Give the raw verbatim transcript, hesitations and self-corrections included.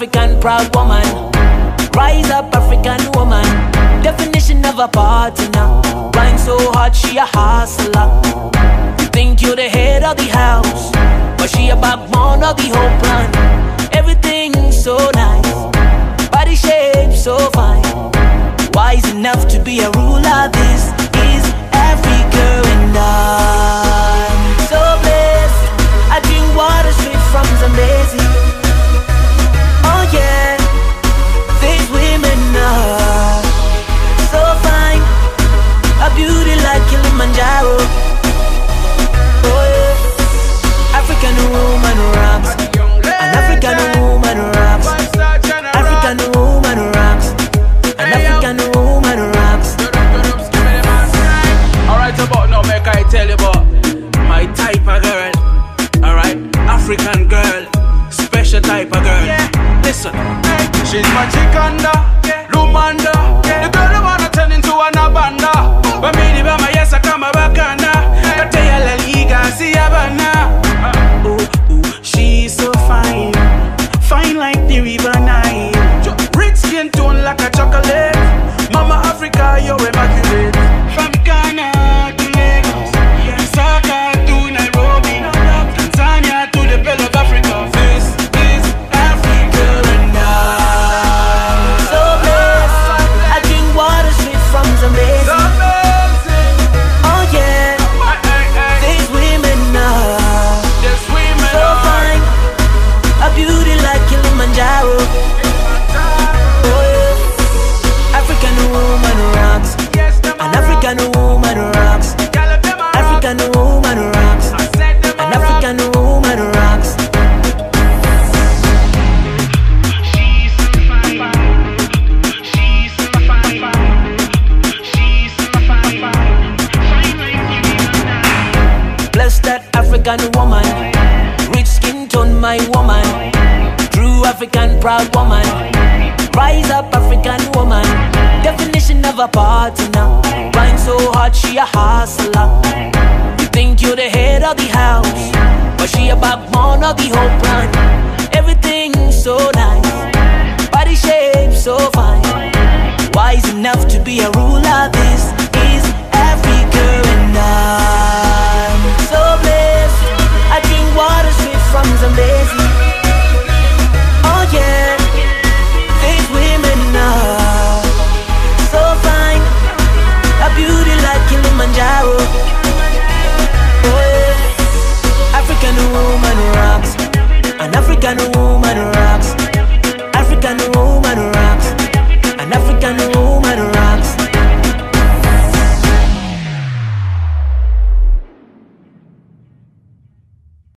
African proud woman. Rise up, African woman. Definition of a partner. Rhyme so hard, she a hustler. You think you're the head of the house, but she a backbone of the whole plan. Everything so nice, body shape so fine. Wise enough to be a ruler. This is Africa, and I'm so blessed. I drink water straight from Zambezi. Oh yeah, these women are so fine, a beauty like Kilimanjaro. Oh yeah, African woman rocks. An African woman rocks. African woman rocks. An African woman rocks. Alright, about now, make I tell you about my type of girl. Alright, African girl, special type of girl. Listen, she's my Chikanda, Lumanda. The girl who wanna turn into an abanda. But me, the mama, yes, I come a bacana. I tell you, La Liga, see a banana. Ooh, ooh, she's so fine, fine like the river Nile. Rich skin tone like a chocolate. Mama Africa, you're immaculate. From Ghana to Lagos, Lusaka to Nairobi, Tanzania to the Pearl of Africa. This is Africa, and I'm so blessed. I drink water straight from Zambezi. Oh yeah, these women are so fine, a beauty like Kilimanjaro. Oh yeah, African woman rocks. An African woman rocks. African woman rocks. An African woman rocks. She's so fine. She's so fine. She's so fine. Fine like you. Bless that African woman. Rich skin tone, my woman. True African proud woman. Rise up, African woman. Definition of a partner. Rhyme so hard, she a hustler. You think you're the head of the house, but she a backbone of the whole plan. Everything so nice, body shape so fine. Wise enough to be a